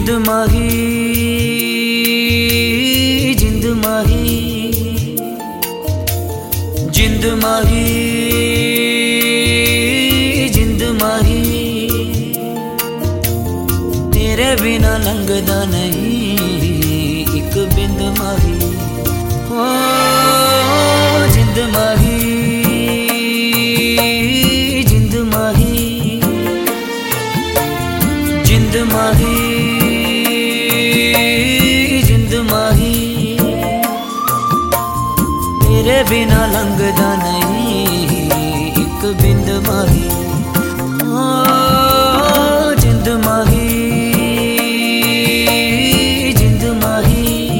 जिंद माही जिंद माही जिंद माही जिंद माही तेरे बिना लंघदा नहीं एक बिंद माही। ओ जिंद माही जिंद माही जिंद माही जिंद माही तेरे बिना लंघदा नहीं एक बिंद माही। ओ जिंद माही जिंद माही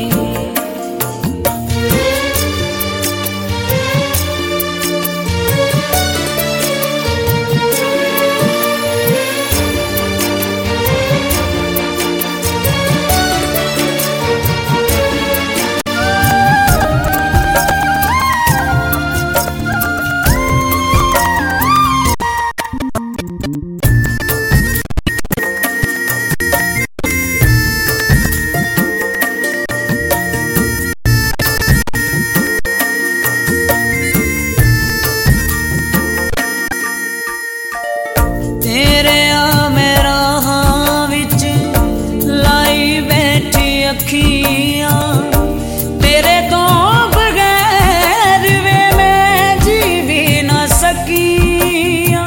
तेरे आ मेरा हां विच लाई बैठी अखियां तेरे तो बगैर वे मैं जी भी ना सकियां।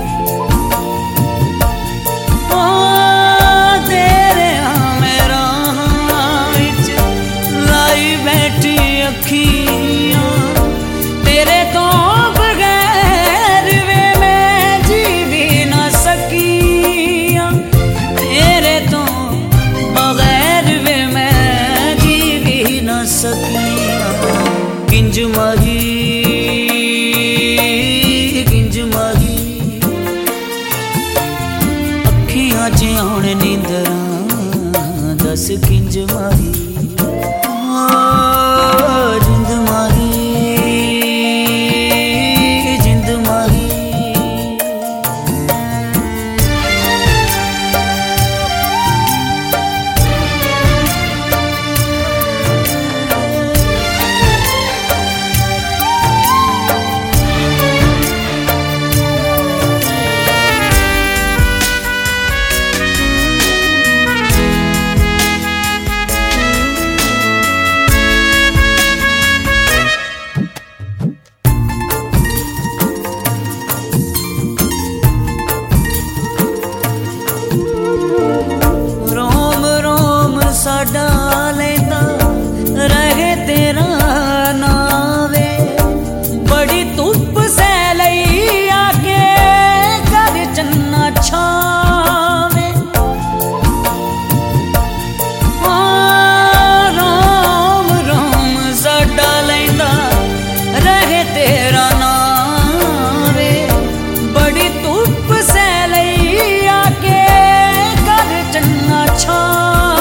ओ तेरे आ मेरा हां विच लाई बैठी अखियां तेरे तो किंज माही किंज माही अखियां च आउण नींदरां दस किंज माही। जिंद माही जिंद माही साडा लेंदा रहे तेरा नावे बड़ी धुप सै लई आके घर चन्ना छावे। राम राम साडा लेंदा रहे तेरा नावे बड़ी धुप सै लई आके घर चन्ना छावे।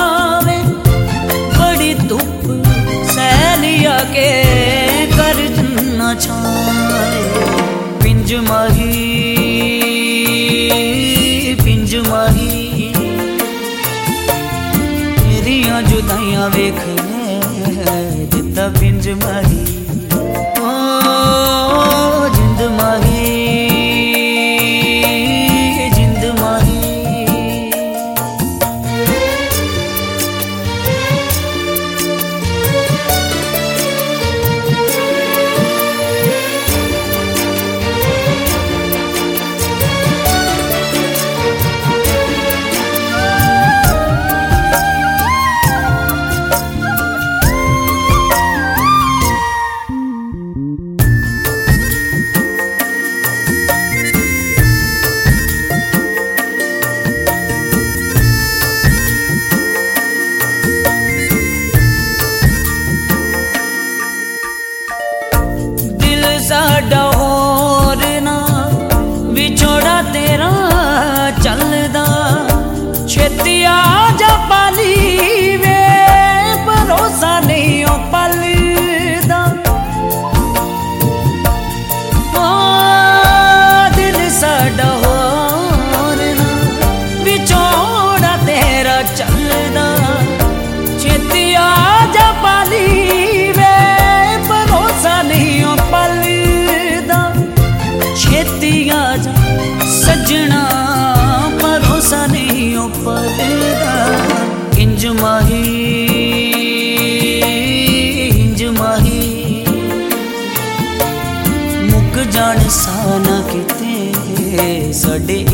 के कर न छाए पिंज माही पिंज माही तेरियां जुदाइयां वेख दिता पिंज माही। ओ जिंद माही जिंद माही साडे